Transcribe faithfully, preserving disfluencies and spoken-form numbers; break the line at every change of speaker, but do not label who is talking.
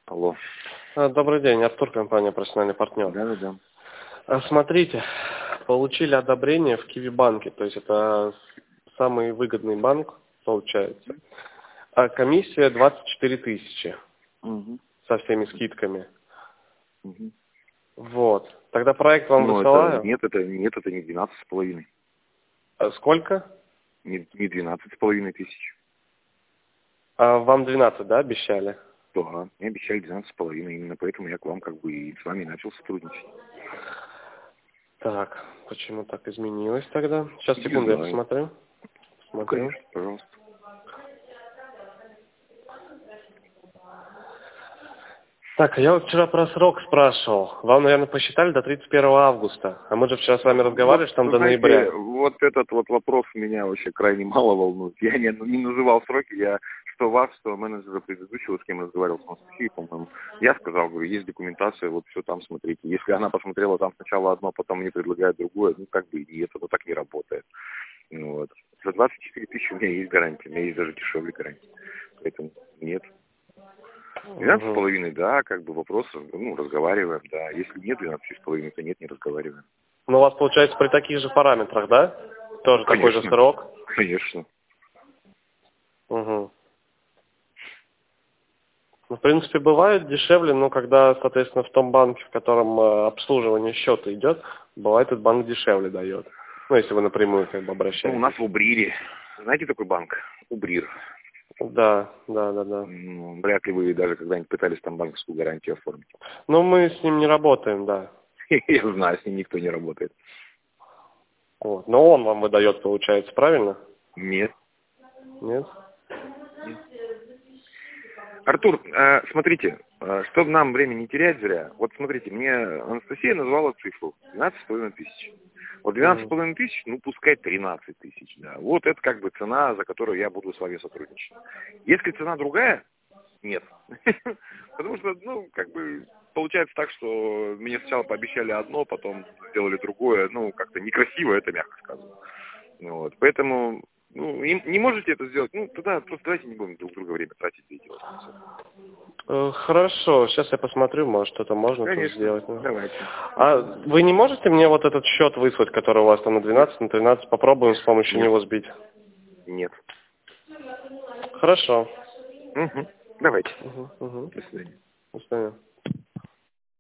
Алло.
А, Добрый день, Артур, компания «Профессиональный партнер».
Да, да, да.
А, Смотрите, получили одобрение в Киви-банке, то есть это самый выгодный банк, получается. А комиссия двадцать четыре тысячи
Угу.
со всеми скидками.
Угу.
Вот. Тогда проект вам
Ну, это
высылаю.
нет, это нет, это не двенадцать с половиной.
А Сколько?
Не, не двенадцать с половиной тысяч.
А вам двенадцать, да, обещали?
Да, мне обещали двенадцать с половиной. Именно поэтому я к вам как бы и с вами начал сотрудничать.
Так, почему так изменилось тогда? Сейчас,
Не
секунду, я
знаю.
посмотрю.
Ну,
Смотрю.
конечно, пожалуйста.
Так, я вот вчера про срок спрашивал. Вам, наверное, посчитали до тридцать первого августа. А мы же вчера с вами
Вот,
разговаривали, что там
вы
до
знаете,
ноября.
вот этот вот вопрос меня вообще крайне мало волнует. Я не, не называл сроки, я что вас, что менеджера предыдущего, с кем разговаривал, с Анастасией, по-моему, я сказал, говорю, есть документация, вот все там смотрите. Если она посмотрела там сначала одно, потом мне предлагает другое, ну как бы и это вот так не работает. Ну, вот. За двадцать четыре тысячи у меня есть гарантия, у меня есть даже дешевле гарантия. Поэтому нет. Двенадцать с
Угу.
половиной, да, как бы вопрос, ну, разговариваем, да. Если нет двенадцати с половиной, то нет, не разговариваем.
Ну, у вас получается при таких же параметрах, да? Тоже такой же
Конечно,
срок?
конечно.
Угу. Ну, в принципе, бывает дешевле, но когда, соответственно, в том банке, в котором э, обслуживание счета идет, бывает этот банк дешевле дает. Ну, если вы напрямую как бы
Ну, у нас
обращаетесь.
в Убрире. Знаете такой банк? Убрир.
Да, да, да, да.
Ну, вряд ли вы даже когда-нибудь пытались там банковскую гарантию оформить.
Но мы с ним не работаем, да.
Я знаю, с ним никто не работает.
Вот. Но он вам выдает, получается, правильно?
Нет.
Нет?
Нет. Артур, э, смотрите, э, чтобы нам время не терять зря, вот смотрите, мне Анастасия назвала цифру двенадцать с половиной тысяч. Вот двенадцать с
Угу.
половиной тысяч, ну пускай тринадцать тысяч, да. Вот это как бы цена, за которую я буду с вами сотрудничать. Если цена другая, нет. Потому что, ну, как бы, получается так, что мне сначала пообещали одно, потом сделали другое. Ну, как-то некрасиво, это мягко сказано. Ну, вот. Поэтому, ну, не, не можете это сделать, ну, тогда просто давайте не будем друг друга время тратить и делать. Всё.
Э, Хорошо, сейчас я посмотрю, может что-то можно тут
Конечно,
сделать. ну.
давайте.
А вы не можете мне вот этот счет выслать, который у вас там на
Нет,
двенадцать, на тринадцать, попробуем с помощью
нет,
него сбить?
нет.
Хорошо.
Угу. Давайте.
Угу, угу.
До свидания.
До свидания.